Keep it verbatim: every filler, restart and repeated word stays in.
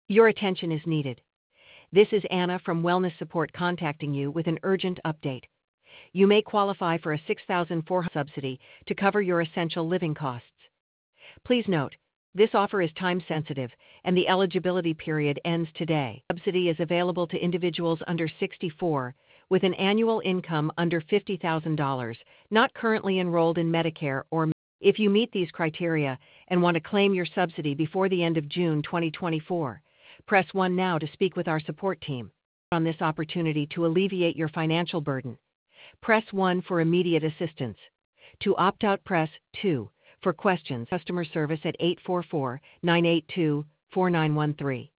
Your attention is needed. This is Anna from Wellness Support contacting you with an urgent update. You may qualify for a six thousand four hundred dollars subsidy to cover your essential living costs. Please note, this offer is time-sensitive, and the eligibility period ends today. Subsidy is available to individuals under sixty-four with an annual income under fifty thousand dollars, not currently enrolled in Medicare or Medicaid. If you meet these criteria and want to claim your subsidy before the end of June twenty twenty-four, press one now to speak with our support team on this opportunity to alleviate your financial burden. Press one for immediate assistance. To opt out, press two. For questions, customer service at eight four four, nine eight two, four nine one three.